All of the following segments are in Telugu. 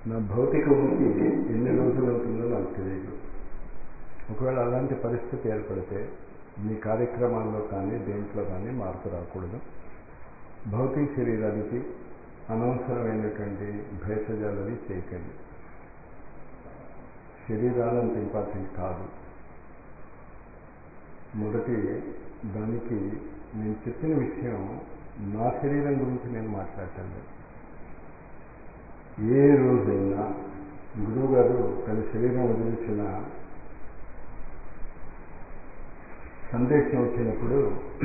నా భౌతిక ఉనికి ఎన్ని రోజులు అవుతుందో నాకు తెలియదు. ఒకవేళ అలాంటి పరిస్థితి ఏర్పడితే మీ కార్యక్రమాల్లో కానీ దేంట్లో కానీ మార్పు రాకూడదు. భౌతిక శరీరానికి అనవసరమైనటువంటి భేషజాలని చేయకండి. శరీరాలు అంత ఇంపార్టెంట్ కాదు. మొదటి దానికి నేను చెప్పిన విషయం నా శరీరం గురించి నేను మాట్లాడటం లేదు. ఏ రోజైనా గురువు గారు తన శరీరం వదిలించిన సందేశం వచ్చినప్పుడు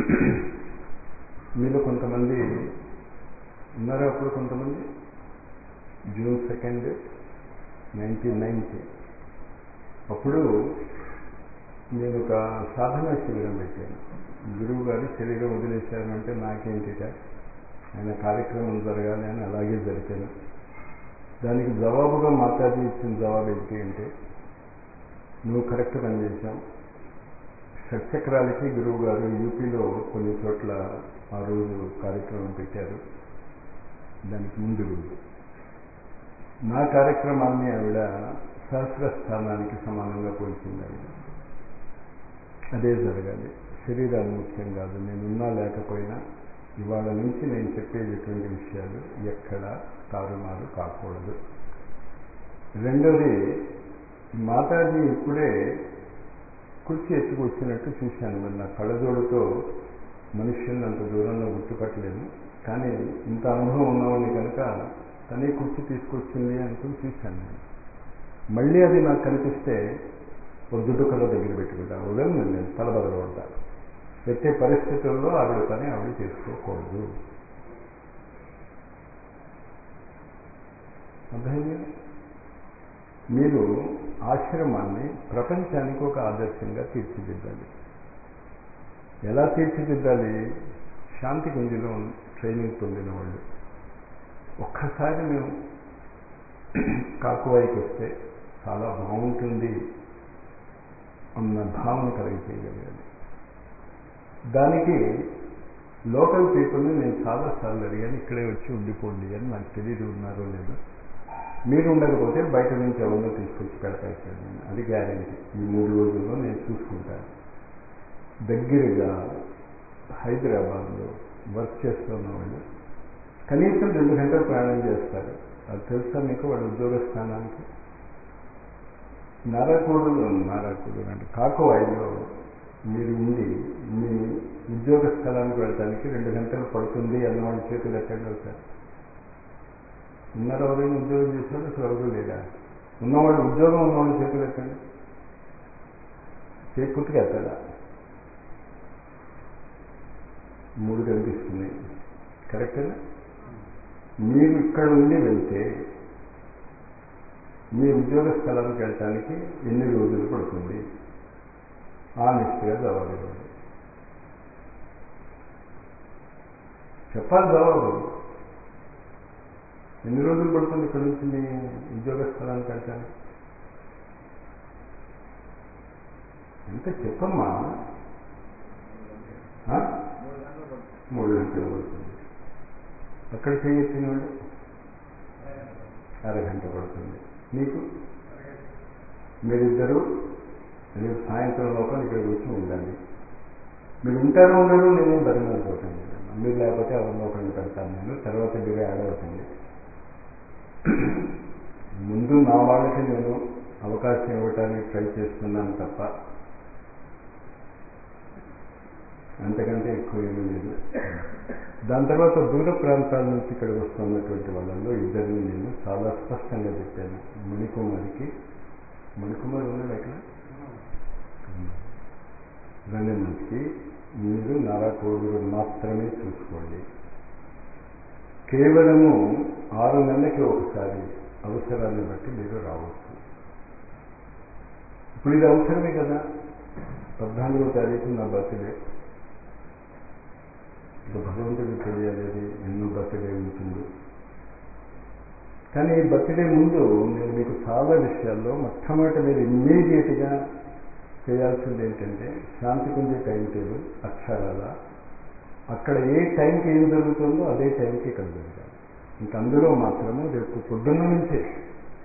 మీలో కొంతమంది ఉన్నారు. అప్పుడు కొంతమంది June 2, 1990 అప్పుడు నేను ఒక సాధనా శిబిరం పెట్టాను. గురువు గారు శరీరం వదిలేశారు అంటే నాకేంటిట, ఆయన కార్యక్రమం జరగాలి అని అలాగే జరిపాను. దానికి జవాబుగా మాతాజీ ఇచ్చిన జవాబు ఏంటి అంటే, నువ్వు కరెక్ట్ పని చేశావు. షట్చక్రాలకి గురువు గారు యూపీలో కొన్ని చోట్ల ఆ రోజు కార్యక్రమం పెట్టారు. దానికి ముందు రోజు నా కార్యక్రమాన్ని ఆవిడ సహస్ర స్థానానికి సమానంగా పోల్చింది. ఆవిడ అదే జరగాలి. శరీరాలు ముఖ్యం కాదు. నేనున్నా లేకపోయినా ఇవాళ నుంచి నేను చెప్పేటటువంటి విషయాలు ఎక్కడా తారుమారు కాకూడదు. రెండోది, మాతాజీ ఇప్పుడే కుర్చీ ఎత్తుకొచ్చినట్టు చూశాను. మరి నా కళ్ళజోడుతో మనుష్యుల్ని అంత దూరంలో గుర్తుపట్టలేను, కానీ ఇంత అనుభవం ఉన్నవాడిని కనుక తనే కుర్చీ తీసుకొచ్చింది అనుకుని చూశాను నేను. మళ్ళీ అది నాకు కనిపిస్తే దుడ్డు కళ్ళ దగ్గర పెట్టుకుంటాను. ఉదయం నేను తలబదలబడతాను. పెట్టే పరిస్థితుల్లో ఆవిడ పని ఆవిడ చేసుకోకూడదు. అర్థమైంది? మీరు ఆశ్రమాన్ని ప్రపంచానికి ఒక ఆదర్శంగా తీర్చిదిద్దాలి. ఎలా తీర్చిదిద్దాలి? శాంతి కుంజలో ట్రైనింగ్ పొందిన వాళ్ళు ఒక్కసారి మేము కాకువాయికి వస్తే చాలా బాగుంటుంది అన్న భావన కలిగిపోయగలిగాను. దానికి లోకల్ పీపుల్ని నేను చాలాసార్లు అడిగాను, ఇక్కడే వచ్చి ఉండిపోండి అని. నాకు తెలియదు ఉన్నారో లేదో. మీరు ఉండకపోతే బయట నుంచి ఎవరినో తీసుకొచ్చి పెడతాయి. అది గ్యారెంటీ. ఈ 3 రోజుల్లో నేను చూసుకుంటాను. దగ్గరగా హైదరాబాద్లో వర్క్ చేస్తున్న వాళ్ళు కనీసం 2 గంటలు ప్రయాణం చేస్తారు. అది తెలుసా మీకు? వాళ్ళ ఉద్యోగ స్థానానికి నారాకూడదు అంటే కాకువాయిలో మీరు ఉండి మీ ఉద్యోగ స్థలానికి వెళ్ళడానికి 2 గంటలు పడుతుంది అన్నవాళ్ళ చేతులు ఎక్కడికి వెళ్తారు? ఉన్నారు ఎవరైనా ఉద్యోగం చేశారు? అసలు ఎవరు లేదా? ఉన్నవాళ్ళు ఉద్యోగం ఉన్నవాళ్ళ చేతులు ఎక్కండి. చేకూర్తికి ఎత్తాడా? 3 కనిపిస్తున్నాయి. కరెక్టేనా? మీరు ఇక్కడ ఉండి వెళ్తే మీ ఉద్యోగ స్థలానికి వెళ్ళటానికి ఎన్ని రోజులు పడుతుంది? ఆనెస్ట్గా జవాబు ఇవ్వండి. చెప్పాలి జవాబు. ఎన్ని రోజులు పడుతుంది ఇక్కడ నుంచి మీ ఉద్యోగ స్థలానికి వెళ్ళటానికి? అంటే చెప్పమ్మా. 3 గంటలు పడుతుంది. అక్కడ చేయొచ్చిన వాళ్ళు అరగంట పడుతుంది. మీకు మీరిద్దరూ రేపు సాయంత్రం లోపల ఇక్కడికి వచ్చి ఉండాలి. మీరు ఉంటారో ఉండరు నేనేం బరిమైపోతాను. మీరు లేకపోతే ఎవరినో ఒకరిని పెడతాను నేను. తర్వాత మీరే యాడ్ అవుతుంది. ముందు నా వాళ్ళకి నేను అవకాశం ఇవ్వటానికి ట్రై చేస్తున్నాను తప్ప అంతకంటే ఎక్కువ ఏమీ లేదు. దాని తర్వాత దూర ప్రాంతాల నుంచి ఇక్కడికి వస్తున్నటువంటి వాళ్ళల్లో ఇద్దరిని నేను చాలా స్పష్టంగా చెప్పాను. మణికుమార్ ఉన్నాడు అక్కడ, రంగనాథ్కి మీరు నారాకోడూరు మాత్రమే చూసుకోండి. కేవలము 6 నెలలకి ఒకసారి అవసరాన్ని బట్టి మీరు రావచ్చు. ఇప్పుడు ఇది అవసరమే కదా. 14వ తారీఖు నా బర్త్డే. ఇక భగవంతుడికి తెలియాలి ఎన్నో బర్త్డే ఉంటుందో. కానీ బర్త్డే ముందు నేను మీకు చాలా విషయాల్లో మొట్టమొదటి మీరు ఇమ్మీడియట్గా చేయాల్సింది ఏంటంటే, శాంతి కుంజే టైం టేబుల్ అక్షరాల అక్కడ ఏ టైంకి ఏం జరుగుతుందో అదే టైంకి ఇక్కడ జరగాలి. ఇంక అందులో మాత్రము రేపు పొద్దున్న నుంచే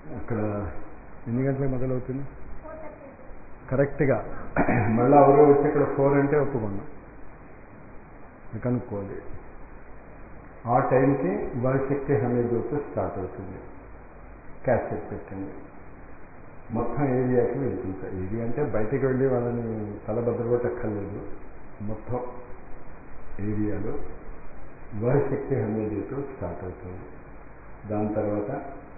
అక్కడ ఎన్ని గంటలకు మొదలవుతుంది కరెక్ట్గా? మళ్ళీ ఎవరో వచ్చి ఇక్కడ 4 అంటే ఒప్పుకున్నాం, కనుక్కోవాలి. ఆ టైంకి శక్తి హమీదూతో స్టార్ట్ అవుతుంది. క్యాసెట్ పెట్టండి, మొత్తం ఏరియాకి వెళ్తుంటాయి. ఏరియా అంటే బయటికి వెళ్ళి వాళ్ళని తలబద్దలగొట్టక్కర్లేదు, మొత్తం ఏరియాలో శక్తి హమీదూతో స్టార్ట్ అవుతుంది. దాని తర్వాత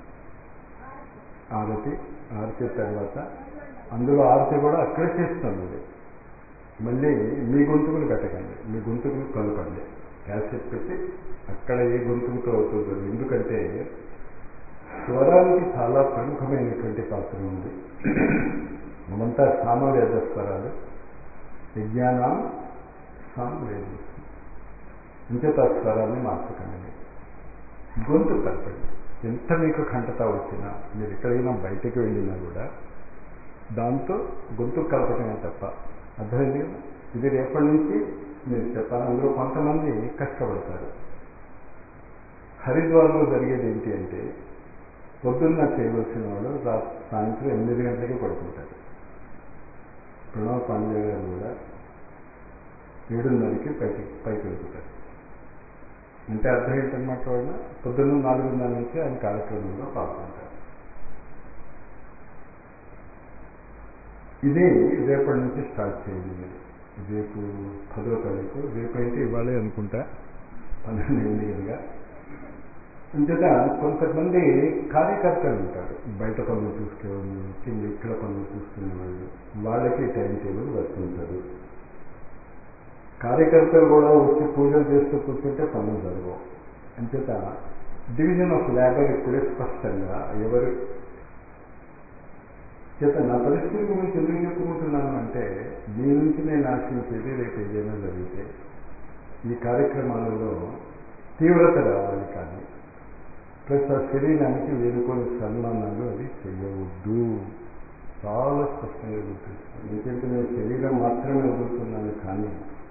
ఆరతి, ఆరతి తర్వాత అందులో ఆరతి కూడా అక్కడే చేస్తుంది. మళ్ళీ మీ గొంతుకులు పెట్టకండి, మీ గొంతుకులు కలపండి. క్యాసెట్ పెట్టి అక్కడ ఏ గొంతుకుతో అవుతుందో, ఎందుకంటే స్వరానికి చాలా ప్రముఖమైనటువంటి పాత్ర ఉంది. మనంతా సామవేద స్వరాలు, విజ్ఞానం సామవేద, ఇంచేత స్వరాన్ని మార్చకండి, గొంతు కలపండి. ఎంత మీకు కంటత వచ్చినా, మీరు ఎక్కడైనా బయటకు వెళ్ళినా కూడా దాంతో గొంతు కలపటమే తప్ప. అర్థమైంది కదా? ఇది రేపటి నుంచి మీరు చెప్పాలి. అందులో కొంతమంది కష్టపడతారు. హరిద్వార్లో జరిగేది ఏంటి అంటే, పొద్దున్న చేయవలసిన వాళ్ళు సాయంత్రం 8 గంటలకి పడుకుంటారు. ప్రణవ్ పాండే గారు కూడా 7:30కి పైకి వెళ్తారు. అంటే అర్థం ఏంటన్నమాట, వాళ్ళు పొద్దున్న 4:30 నుంచి ఆయన కార్యక్రమంలో పాల్గొంటారు. ఇది రేపటి నుంచి స్టార్ట్ చేయండి. మీరు రేపు 10వ తారీఖు, రేపు ఏంటి ఇవ్వాలి అనుకుంటా 12 అంచేత కొంతమంది కార్యకర్తలు ఉంటారు, బయట పనులు చూసుకునేవాళ్ళు, ఇక్కడ పనులు చూసుకునేవాళ్ళు, వాళ్ళకి టైం టేబుల్ వర్తించదు. కార్యకర్తలు కూడా వచ్చి పూజలు చేస్తూ కూర్చుంటే పనులు జరగవు. అంచేత డివిజన్ ఆఫ్ లేబర్ ఇప్పుడే స్పష్టంగా ఎవరు చేత. నా పరిస్థితి గురించి ఎందుకు చెప్పుకుంటున్నాను అంటే, మీ నుంచి నేను ఆశించేది రేపు ఏదైనా జరిగితే ఈ కార్యక్రమాలలో తీవ్రత రావాలి, కానీ ప్లస్ ఆ శరీరానికి వేరుకొని సన్మానాలు అది చెయ్యవద్దు. చాలా స్పష్టంగా గుర్తిస్తాను. ఎందుకంటే నేను శరీరం మాత్రమే వదులుతున్నాను, కానీ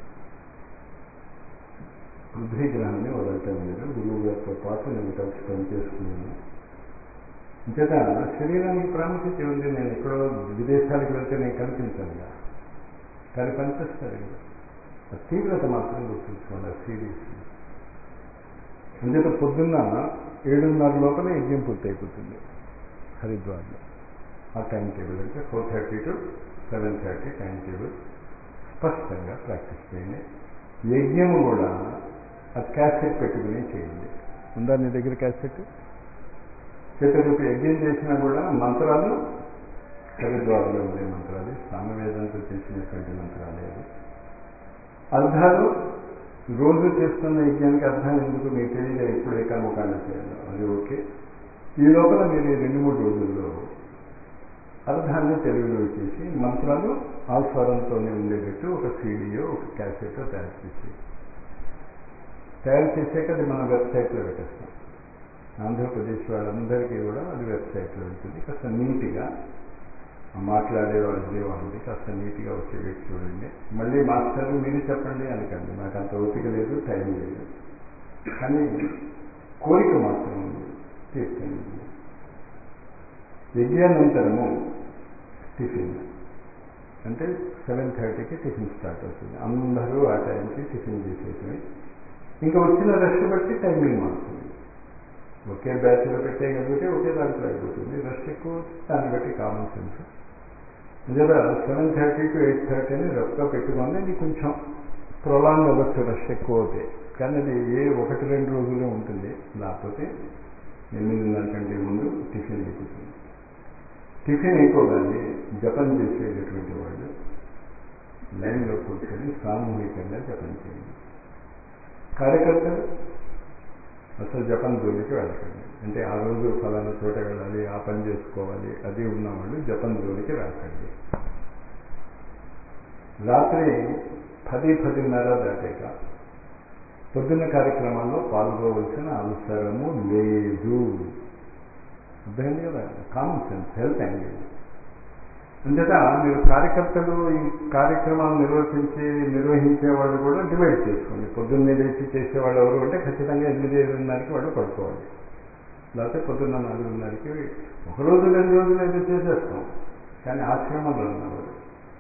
పృథ్వీ గ్రహాన్ని వదలటం లేదు. గురువు గారితో పాటు నేను కలిసి పనిచేస్తున్నాను. అంచేత శరీరానికి ప్రాముఖ్యత ఉంది. నేను ఎక్కడో విదేశాలకు వెళ్తే నేను కనిపించాను, కానీ పనిచేస్తాను. ఆ తీవ్రత మాత్రం గుర్తుంచుకోండి, ఆ సీరియస్. అంచేత పొద్దున్న 7:30 లోపల యజ్ఞం పూర్తి అయిపోతుంది హరిద్వార్లో. ఆ టైం టేబుల్ అంటే 4:30 to 7:30 టైం టేబుల్ స్పష్టంగా ప్రాక్టీస్ చేయండి. యజ్ఞము కూడా ఆ క్యాసెట్ పెట్టుకుని చేయండి. ఉందా నీ దగ్గర క్యాసెట్? రేపు యజ్ఞం చేసినా కూడా మంత్రాలు హరిద్వార్లో ఉండే మంత్రాలు, సామవేదంతో చేసినటువంటి మంత్రాలు. అర్థాలు రోజు చేస్తున్న యజ్ఞానికి అర్థం ఎందుకు మీకు తెలియదు, ఇప్పుడు ఏ కర్మకాండ చేయాలో అది ఓకే. ఈ లోపల మీరు 2-3 రోజుల్లో అర్థాన్ని తెలుగులో చేసి మంత్రాలు ఆ స్వరంతోనే ఉండేటట్టు ఒక సీడీయో ఒక క్యాసెటో తయారు చేసాక అది మన వెబ్సైట్లో పెట్టేస్తాం. ఆంధ్రప్రదేశ్ వాళ్ళందరికీ కూడా అది వెబ్సైట్లో ఉంటుంది. కాస్త నీట్గా మాట్లాడే వాళ్ళది కాస్త నీట్గా వచ్చేటట్టు చూడండి. మళ్ళీ మాస్టర్ మీరు చెప్పండి అనకండి, నాకు అంత ఓపిక లేదు, టైం లేదు, కానీ కోరిక మాత్రం ఉంది, తీర్చండి. యజ్ఞానంతరము టిఫిన్ అంటే 7:30కి టిఫిన్ స్టార్ట్ అవుతుంది. అందరూ ఆ టైంకి టిఫిన్ చేసేసి ఇంకా వచ్చిన రష్ బట్టి టైమింగ్ మారుతుంది. ఒకే బ్యాచ్లో పెట్టేయగలిగితే ఒకే దాంట్లో అయిపోతుంది. రష్ ఎక్కువ, దాన్ని బట్టి కామన్ సెన్స్. నిజంగా 7:30 to 8:30 అని రఫ్గా పెట్టుకోండి. అది కొంచెం ప్రొలాంగ్ అవ్వచ్చు రష్ ఎక్కువ అవుతాయి, కానీ అది 1-2 రోజులే ఉంటుంది. లేకపోతే 8:30 కంటే ముందు టిఫిన్ అయిపోతుంది. టిఫిన్ అయిపోగానే జపం చేసేటటువంటి వాళ్ళు లైన్లో కూర్చొని సామూహికంగా జపం చేయండి. కార్యకర్తలు అసలు జపం జోలికి వెళ్ళకండి. అంటే ఆ రోజు ఫలానా చోట వెళ్ళాలి, ఆ పని చేసుకోవాలి, అది ఉన్నవాళ్ళు జపం జోలికి రాకండి. రాత్రి 10-10:30 దాటాక పొద్దున్న కార్యక్రమాల్లో పాల్గొవలసిన అవసరము లేదు. అర్థమైంది కదా? Common sense, health angle. అంతేత మీరు కార్యకర్తలు ఈ కార్యక్రమాలు నిర్వహించే వాళ్ళు కూడా డివైడ్ చేసుకోండి. పొద్దున్నే లేచి చేసేవాళ్ళు ఎవరు అంటే ఖచ్చితంగా 8-8:30కి వాళ్ళు పడుకోవాలి. లేకపోతే పొద్దున్న 4:30కి ఒకరోజు 2 రోజులు అయితే చేసేస్తాం. కానీ ఆశ్రమంలో ఉన్నవారు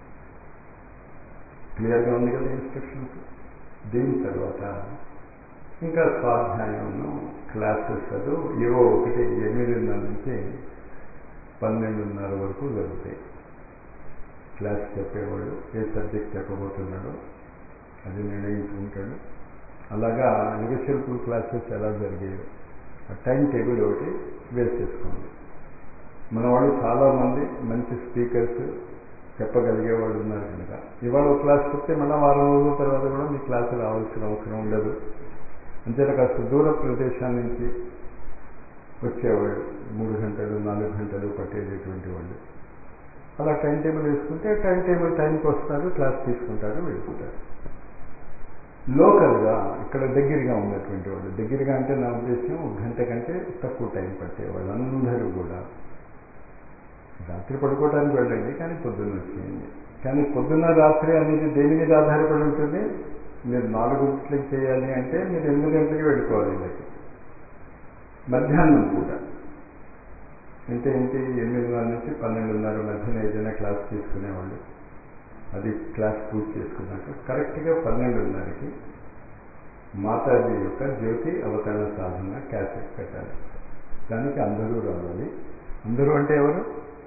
క్లియర్గా ఉంది కదా ఇన్స్ట్రక్షన్స్. దీని తర్వాత ఇంకా స్వాధ్యాయంను క్లాసెస్ అది ఏవో ఒకటి 8:30 నుంచి 12:30 వరకు జరుగుతాయి. క్లాస్ చెప్పేవాడు ఏ సబ్జెక్ట్ చెప్పబోతున్నాడో అది నిర్ణయించుకుంటాడు. అలాగా యుగశిల్పుల క్లాసెస్ ఎలా జరిగాయో ఆ టైం టేబుల్ ఒకటి వేసేసుకోండి. మన వాళ్ళు చాలామంది మంచి స్పీకర్స్ చెప్పగలిగే వాళ్ళు ఉన్నారు కనుక ఇవాళ ఒక క్లాస్ చెప్తే మళ్ళీ వారం రోజుల తర్వాత కూడా మీ క్లాసు రావాల్సిన అవసరం ఉండదు. అంతేత కాస్త దూర ప్రదేశాల నుంచి వచ్చేవాళ్ళు 3 గంటలు 4 గంటలు పట్టేటటువంటి వాళ్ళు అలా టైం టేబుల్ వేసుకుంటే టైం టేబుల్ టైంకి వస్తారు, క్లాస్ తీసుకుంటారు, వెళ్ళిపోతారు. లోకల్గా ఇక్కడ దగ్గరగా ఉన్నటువంటి వాళ్ళు, దగ్గరగా అంటే నా ఉద్దేశం 1 గంట కంటే తక్కువ టైం పట్టేవాళ్ళు అందరూ కూడా రాత్రి పడుకోవడానికి వెళ్ళండి, కానీ పొద్దున్న వచ్చేయండి. కానీ పొద్దున్న రాత్రి అనేది దేని మీద ఆధారపడి ఉంటుంది? మీరు 4 గంటలకు చేయాలి అంటే మీరు 8 గంటలకి వెళ్ళిపోవాలి. వీళ్ళకి మధ్యాహ్నం పూట అంటే ఏంటి 8:30 నుంచి 12:30 మధ్యన ఏదైనా క్లాస్ తీసుకునేవాళ్ళు. అది క్లాస్ పూర్తి చేసుకున్నాక కరెక్ట్గా 12:30కి మాతాజీ యొక్క జ్యోతి అవతరణ సాధన క్యాసెట్ పెట్టాలి. దానికి అందరూ రావాలి. అందరూ అంటే ఎవరు?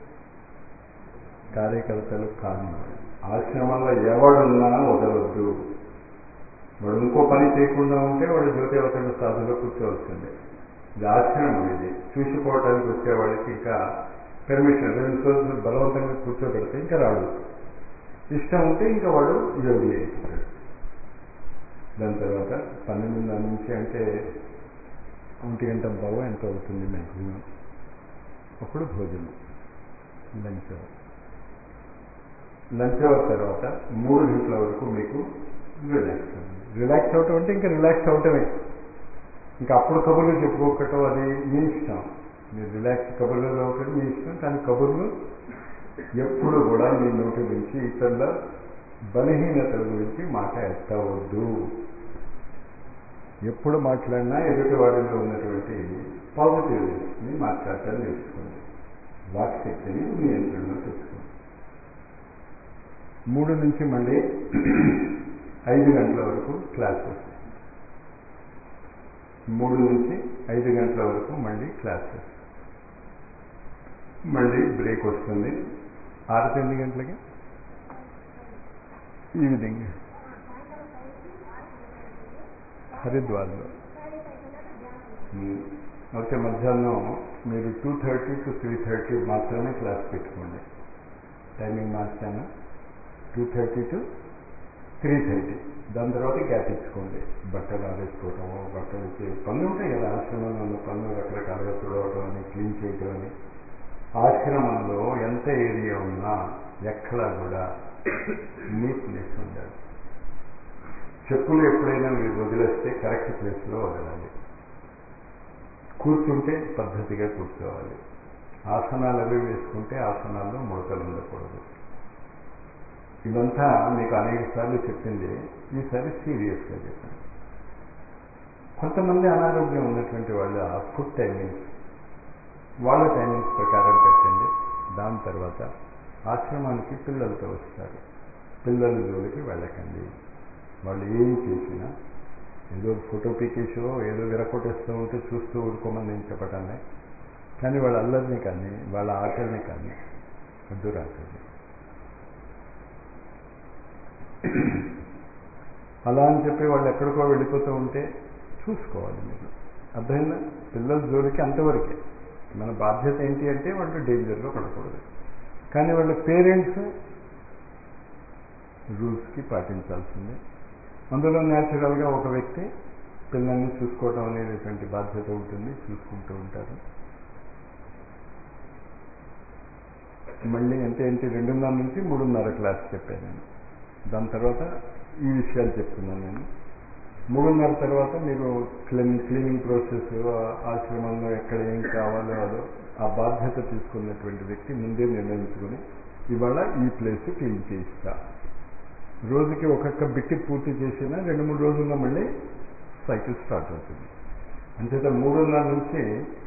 కార్యకర్తలు కాని వాళ్ళు. ఆశ్రమంలో ఎవడున్నా వదలొద్దు. వాడు ఇంకో పని చేయకుండా ఉంటే వాడు జ్యోతి అవతరణ సాధనలో కూర్చోవచ్చింది. ఇది ఆశ్రమం. ఇది చూసిపోవటానికి వచ్చేవాడికి ఇంకా పెర్మిషన్ 2 రోజులు బలవంతంగా కూర్చోబెడితే ఇంకా రాడు. ఇష్టం ఉంటే ఇంకా వాడు యోగి అయిపోతాడు. దాని తర్వాత 12:30 నుంచి అంటే 1 గంట బావ ఎంత అవుతుంది మ్యాక్సిమం. అప్పుడు భోజనం, లంచ్ అవర్. లంచ్ అవర్ తర్వాత 3 గంటల వరకు మీకు రిలాక్స్ అవ్వండి. రిలాక్స్ అవటం అంటే ఇంకా రిలాక్స్ అవటమే. ఇంకా అప్పుడు కబుర్లు చెప్పుకోకటం అది మీ ఇష్టం. మీరు రిలాక్స్ కబుర్లలో ఒకటి మీ ఇష్టం. కానీ కబుర్లు ఎప్పుడు కూడా మీ నోటి నుంచి ఇతరుల బలహీనతల గురించి మాట ఎత్తవద్దు. ఎప్పుడు మాట్లాడినా ఎదుటి వాటిలో ఉన్నటువంటి పాజిటివ్ని మాట్లాడటం నేర్చుకోండి. వాక్శక్తిని నియంత్రణలో తెచ్చుకోండి. 3 నుంచి మళ్ళీ 5 గంటల వరకు క్లాసెస్. 3 నుంచి 5 గంటల వరకు మళ్ళీ క్లాసెస్. మళ్ళీ బ్రేక్ వస్తుంది. 6-8 గంటలకి ఈవినింగ్ హరిద్వార్లో. అయితే మధ్యాహ్నం మీరు 2:30 to 3:30 మాత్రమే క్లాస్ పెట్టుకోండి. టైమింగ్ మార్చాను. 2:30 to 3:30. దాని తర్వాత గ్యాప్ ఇచ్చుకోండి. బట్టలు ఆరేసుకోవటము, బట్టలు పనులు ఉంటాయి కదా ఆశ్రమంలో. పనులు రకరకాలుగా తుడవటం అని, క్లీన్ చేయటం అని. ఆశ్రమంలో ఎంత ఏరియా ఉన్నా ఎక్కడా కూడా నీట్నెస్ ఉండాలి. చెప్పులు ఎప్పుడైనా మీరు వదిలేస్తే కరెక్ట్ ప్లేస్లో వదలాలి. కూర్చుంటే పద్ధతిగా కూర్చోవాలి. ఆసనాలు అవి వేసుకుంటే ఆసనాల్లో ముడతలు ఉండకూడదు. ఇదంతా మీకు అనేక సార్లు చెప్పింది. ఈసారి సీరియస్గా చెప్పండి. కొంతమంది అనారోగ్యం ఉన్నటువంటి వాళ్ళ ఫుడ్ టైమింగ్స్ వాళ్ళ టైమింగ్స్ ప్రకారం పెట్టండి. దాని తర్వాత ఆశ్రమానికి పిల్లలతో వస్తారు. పిల్లల జోలికి వెళ్ళకండి. వాళ్ళు ఏం చేసినా ఏదో ఫోటో పీకేసో ఏదో విరకొట్టేస్తూ ఉంటే చూస్తూ ఊరుకోమని నేను చెప్పటంలే. కానీ వాళ్ళ అల్లరిని కానీ వాళ్ళ ఆటల్ని కానీ అడ్డు రాకండి. అలా అని చెప్పి వాళ్ళు ఎక్కడికో వెళ్ళిపోతూ ఉంటే చూసుకోవాలి మీరు. అర్థమైందా? పిల్లల జోలికి అంతవరకే. మన బాధ్యత ఏంటి అంటే వాళ్ళు డేంజర్గా పడకూడదు. కానీ వాళ్ళ పేరెంట్స్ రూల్స్కి పాటించాల్సిందే. అందులో న్యాచురల్గా ఒక వ్యక్తి పిల్లల్ని చూసుకోవటం అనేటువంటి బాధ్యత ఉంటుంది. చూసుకుంటూ ఉంటారు. మళ్ళీ అంటే ఏంటి 2:30 నుంచి 3:30 క్లాస్ చెప్పాను నేను. దాని తర్వాత ఈ విషయాలు చెప్తున్నాను నేను. 3:30 తర్వాత మీరు క్లీనింగ్ ప్రాసెస్, ఆశ్రమంలో ఎక్కడ ఏం కావాలో అదో ఆ బాధ్యత తీసుకున్నటువంటి వ్యక్తి ముందే నిర్ణయించుకుని ఇవాళ ఈ ప్లేస్ క్లీన్ చేయిస్తా. రోజుకి ఒక్కొక్క బిట్టి పూర్తి చేసినా 2-3 రోజుల్లో మళ్ళీ సైకిల్ స్టార్ట్ అవుతుంది. అంచేత 3:30 నుంచి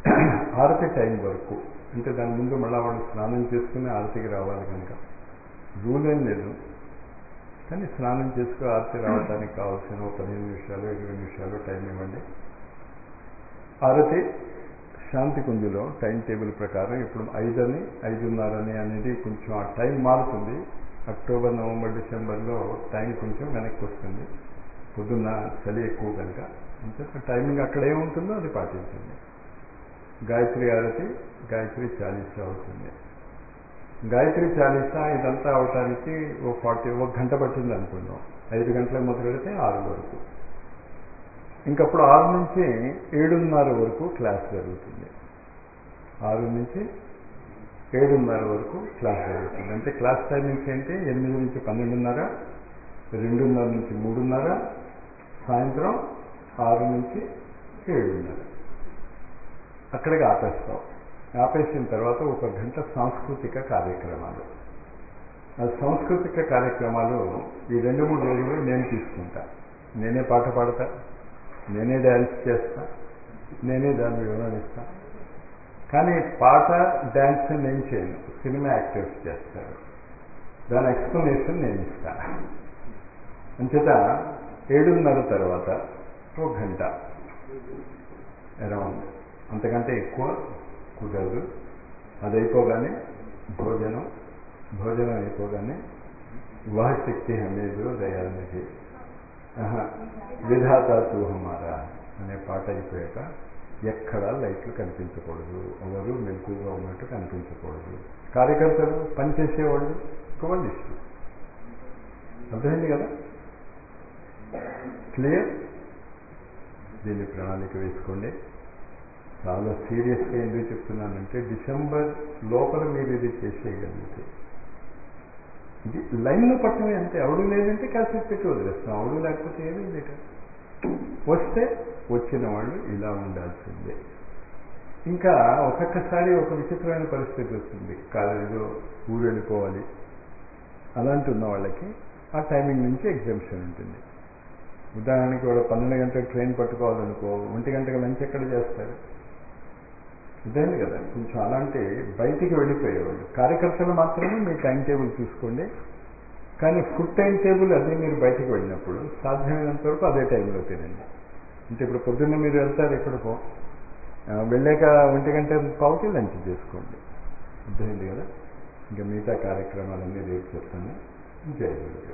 ఆరతి టైం వరకు, అంటే దాని ముందు మళ్ళీ వాళ్ళు స్నానం చేసుకుని ఆరతికి రావాలి కనుక రూల్ ఏం లేదు, కానీ స్నానం చేసుకుని ఆరతి రావడానికి కావాల్సిన 15 నిమిషాలు 20 నిమిషాలు టైం ఇవ్వండి. ఆరతి శాంతి కుంజులో టైం టేబుల్ ప్రకారం ఇప్పుడు 5 అని 5:30 అనేది కొంచెం ఆ టైం మారుతుంది. అక్టోబర్, నవంబర్, డిసెంబర్లో టైం కొంచెం వెనక్కి వస్తుంది. పొద్దున్న చలి ఎక్కువ కనుక అంతే టైమింగ్ అక్కడ ఏముంటుందో అది పాటించండి. గాయత్రి ఆరతి, గాయత్రి చాలీసా అవుతుంది. గాయత్రి చాలీసా ఇదంతా అవటానికి ఒక గంట పట్టింది అనుకుందాం. 5 గంటలకు మొదలు పెడితే 6 వరకు, ఇంకప్పుడు 6 నుంచి 7:30 వరకు క్లాస్ జరుగుతుంది. 6 నుంచి 7:30 వరకు క్లాస్ జరుగుతుంది. అంటే క్లాస్ టైమింగ్స్ ఏంటి? 8 నుంచి 12:30, 2:30 నుంచి 3:30, సాయంత్రం 6 నుంచి 7:30. అక్కడికి ఆపేస్తాం. ఆపేసిన తర్వాత 1 గంట సాంస్కృతిక కార్యక్రమాలు. ఆ సాంస్కృతిక కార్యక్రమాలు ఈ 2-3 రోజులు నేను తీసుకుంటా. నేనే పాట పాడతా, నేనే డ్యాన్స్ చేస్తా, నేనే దాన్ని వివరణిస్తా. కానీ పాట డ్యాన్స్ నేను చేయను, సినిమా యాక్టర్స్ చేస్తారు. దాని ఎక్స్ప్లెనేషన్ నేను ఇస్తా. అంచేత 7:30 తర్వాత 1 గంట అరౌండ్, అంతకంటే ఎక్కువ కుదరదు. అది అయిపోగానే భోజనం అయిపోగానే వహ శక్తి హమేదో దయానిధి విధాతా తూ హమారా అనే పాట అయిపోయాక ఎక్కడా లైట్లు కనిపించకూడదు, ఎవరు మెలకుగా ఉన్నట్టు కనిపించకూడదు. కార్యకర్తలు పనిచేసేవాళ్ళు వాళ్ళ ఇష్టం. అర్థమైంది కదా? క్లియర్? దీన్ని ప్రణాళిక వేసుకోండి. చాలా సీరియస్గా ఎందుకు చెప్తున్నానంటే డిసెంబర్ లోపల మీరు ఇది చేసేయగలిగితే, ఇది లైన్లో పట్టమే అంతే. అవడు లేదంటే క్యాసెట్ పెట్టి వదిలేస్తాం, అవడు లేకపోతే ఏమీ లేదు. వస్తే వచ్చిన వాళ్ళు ఇలా ఉండాల్సిందే. ఇంకా ఒక్కొక్కసారి ఒక విచిత్రమైన పరిస్థితి వస్తుంది, కాలేజీలో ఊరు వెళ్ళిపోవాలి అలాంటి ఉన్న వాళ్ళకి ఆ టైమింగ్ నుంచి ఎగ్జామ్షన్ ఉంటుంది. ఉదాహరణకి వాడు 12 గంటలకు ట్రైన్ పట్టుకోవాలనుకో, 1 గంటకు లంచ్ ఎక్కడ చేస్తారు? ఇదేంది కదా. కొంచెం అలాంటి బయటికి వెళ్ళిపోయేవాళ్ళు కార్యకర్తలు మాత్రమే మీ టైం టేబుల్ చూసుకోండి. కానీ ఫుడ్ టైం టేబుల్ అది మీరు బయటికి వెళ్ళినప్పుడు సాధ్యమైనంత వరకు అదే టైంలో తినండి. అంటే ఇప్పుడు పొద్దున్న మీరు వెళ్తారు ఎక్కడికో, వెళ్ళాక 1:15కి లంచ్ చేసుకోండి. అర్థమైంది కదా? ఇంకా మిగతా కార్యక్రమాలన్నీ రేపు చెప్తాను. జై గురు.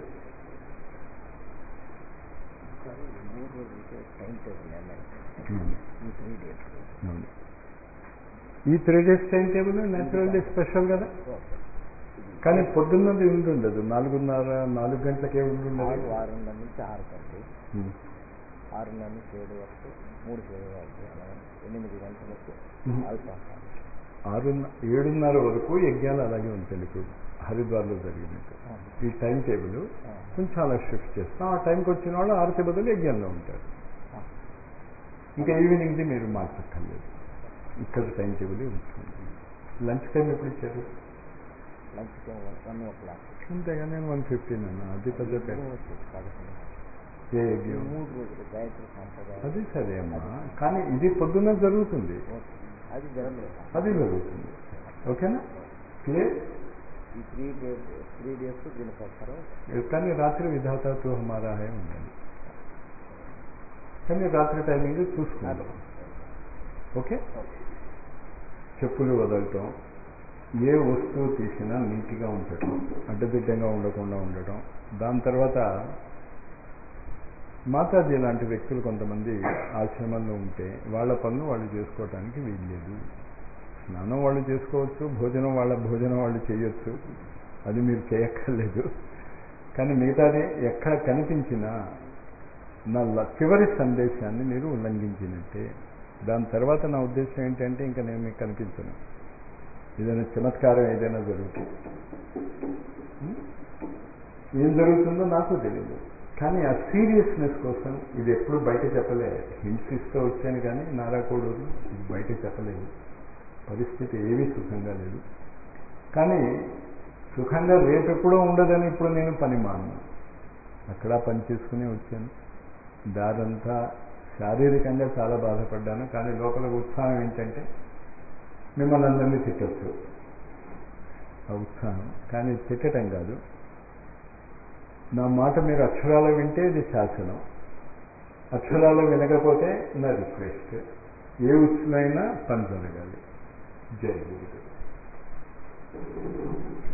ఈ 3 days time table natural day special కదా. కానీ పొద్దున్నది ఉండుండదు, 4:30 గంటలకే ఉండుండదు. 6:30 నుంచి 6 కండి, 6:30 నుంచి 7 వరకు 3 వరకు, 8 గంటలకు 7:30 వరకు యజ్ఞాలు అలాగే ఉంటాయి. ఇప్పుడు హరిద్వార్లో జరిగినట్టు ఈ టైం టేబుల్ కొంచెం అలా షిఫ్ట్ చేస్తాం. ఆ టైంకి వచ్చిన వాళ్ళు ఆరతి బదులు యజ్ఞంలో ఉంటారు. ఇంకా ఈవినింగ్ది మీరు మార్చక్కర్లేదు, ఇక్కడ టైం టేబుల్ ఉంటుంది. లంచ్ టైం ఎప్పుడు ఇచ్చారు? Lunch time 1 o'clock. అంతేగా, నేను 1:15 అన్నా. అది పెద్ద టైం. ఏ యజ్ఞం? 3 రోజులు గాయత్రి సాంప్రదాయం. అది సరే అమ్మా, కానీ ఇది పొద్దున్న జరుగుతుంది, అది జరగలేదు, అది జరుగుతుంది. ఓకేనా? క్లియర్? ఈ 3 days దీనికోసం. కానీ రాత్రి విధాతాతో హమారా హై ఉండాలి. కానీ రాత్రి టైమింగ్ చూసుకుందాం. ఓకే? చెప్పులు వదలటం, ఏ వస్తువు తీసినా నీట్గా ఉండటం, అడ్డదిడ్డంగా ఉండకుండా ఉండటం. దాని తర్వాత మాతాజీ లాంటి వ్యక్తులు కొంతమంది ఆశ్రమంలో ఉంటే వాళ్ళ పనులు వాళ్ళు చేసుకోవటానికి వీల్లేదు. స్నానం వాళ్ళు చేసుకోవచ్చు, భోజనం వాళ్ళు చేయొచ్చు, అది మీరు చేయక్కర్లేదు. కానీ మిగతాది ఎక్కడ కనిపించినా నా చివరి సందేశాన్ని మీరు ఉల్లంఘించినట్టే. దాని తర్వాత నా ఉద్దేశం ఏంటంటే ఇంకా నేను మీకు కనిపించను. ఏదైనా చమత్కారం ఏదైనా జరుగుతుంది, ఏం జరుగుతుందో నాకు తెలియదు. కానీ ఆ సీరియస్నెస్ కోసం ఇది ఎప్పుడు బయట చెప్పలే. హింసిస్తూ వచ్చాను కానీ నారాకోడూరు ఇది బయట చెప్పలేదు. పరిస్థితి ఏమీ సుఖంగా లేదు. కానీ సుఖంగా రేపెప్పుడో ఉండదని ఇప్పుడు నేను పని మాను. అక్కడ పని చేసుకునే వచ్చాను. దారంతా శారీరకంగా చాలా బాధపడ్డాను, కానీ లోపల ఉత్సాహం ఏంటంటే మిమ్మల్ని అందరినీ తిట్టచ్చు. ఆ ఉత్సాహం, కానీ తిట్టడం కాదు. నా మాట మీరు అక్షరాలు వింటే ఇది శాసనం, అక్షరాలు వినకపోతే నా రిక్వెస్ట్. ఏ ఉత్సవమైనా పని జరగాలి. జై గురుదేవ్.